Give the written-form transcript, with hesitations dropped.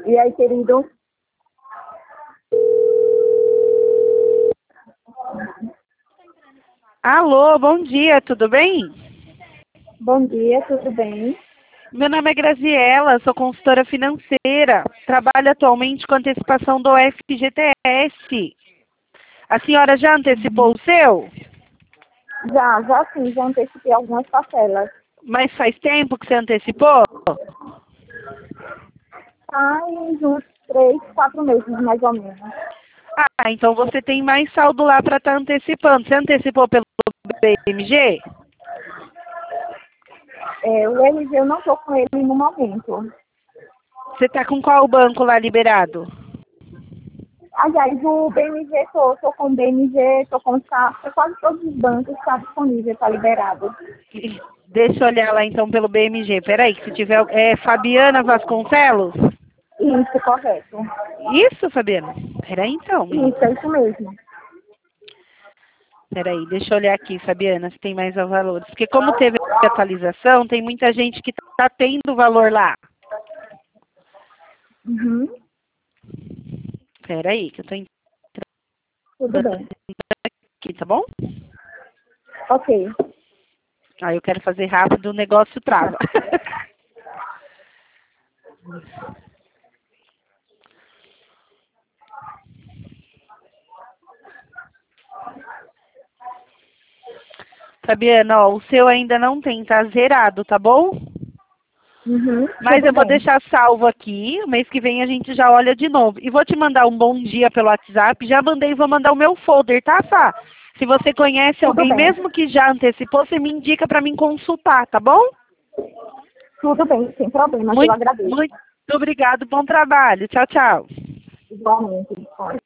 E aí, querido? Alô, bom dia, tudo bem? Bom dia, tudo bem? Meu nome é Graziela, sou consultora financeira. Trabalho atualmente com antecipação do FGTS. A senhora já antecipou o seu? Já sim, já antecipei algumas parcelas. Mas faz tempo que você antecipou? Faz uns 3, 4 meses, mais ou menos. Ah, então você tem mais saldo lá para estar antecipando. Você antecipou pelo BMG? O LG eu não estou com ele no momento. Você está com qual banco lá liberado? Aliás, o BMG, estou com o BMG, estou com o Safra, quase todos os bancos estão disponíveis, está liberado. Deixa eu olhar lá então pelo BMG. Peraí, que se tiver... É Fabiana Vasconcelos? Isso, correto. Isso, Fabiana? Peraí então. Isso, é isso mesmo. Peraí, deixa eu olhar aqui, Fabiana, se tem mais valores. Porque como teve atualização, tem muita gente que está tendo valor lá. Uhum. Peraí, que eu estou Tudo entrando bem. aqui, tá bom? Ok. Aí eu quero fazer rápido, o negócio trava. Fabiana, ó, o seu ainda não tem, tá zerado, tá bom? Uhum. Mas Tudo eu vou bem. deixar salvo aqui, o mês que vem a gente já olha de novo. E vou te mandar um bom dia pelo WhatsApp, já mandei e vou mandar o meu folder, tá, Fá? Se você conhece Tudo alguém, bem. mesmo que já antecipou, você me indica para mim consultar, tá bom? Tudo bem, sem problema, eu Muito, agradeço. muito obrigado, bom trabalho. Tchau, tchau. Igualmente.